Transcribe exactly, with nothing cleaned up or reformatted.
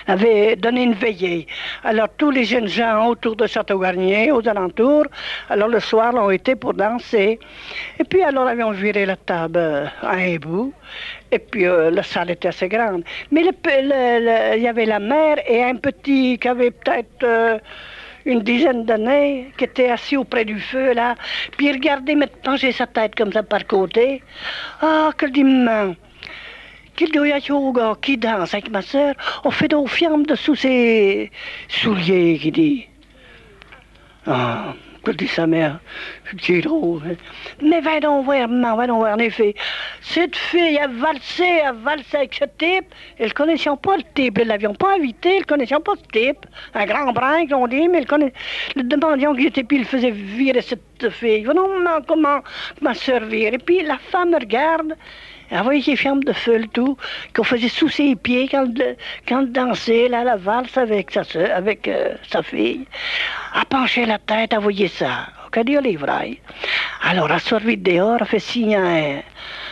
avait donné une veillée. Alors tous les jeunes gens autour de Château-Garnier, aux alentours, alors le soir, l'ont été pour danser. Et puis alors, nous avions viré la table à un bout. Et puis euh, la salle était assez grande. Mais le, le, le, il y avait la mère et un petit qui avait peut-être euh, une dizaine d'années, qui était assis auprès du feu, là. Puis il regardait me pencher sa tête comme ça par côté. Ah, que dimman! Qu'il doit y avoir yoga qui danse avec ma soeur, on fait des fiammes dessous ses souliers, qui dit. Ah, que dit sa mère, c'est drôle. Mais va donc voir, maman, va donc voir, en effet. Cette fille a valsé, a valsé avec ce type. Elles ne connaissaient pas le type, elles ne l'avions pas invité, elles ne connaissaient pas ce type. Un grand brin, qu'on dit, mais elles connaissaient. Le demandions qui était, puis il faisait virer cette fille. Non, non, comment ma soeur vire. Et puis la femme regarde. Elle voyait ses fiammes de feu, le tout, qu'on faisait sous ses pieds quand, quand elle dansait, là, la valse avec sa soeur, avec euh, sa fille. Elle penchait la tête, elle voyait ça. Qu'elle dit, elle est vraie. Alors, elle sort vite dehors, elle fait signe à un,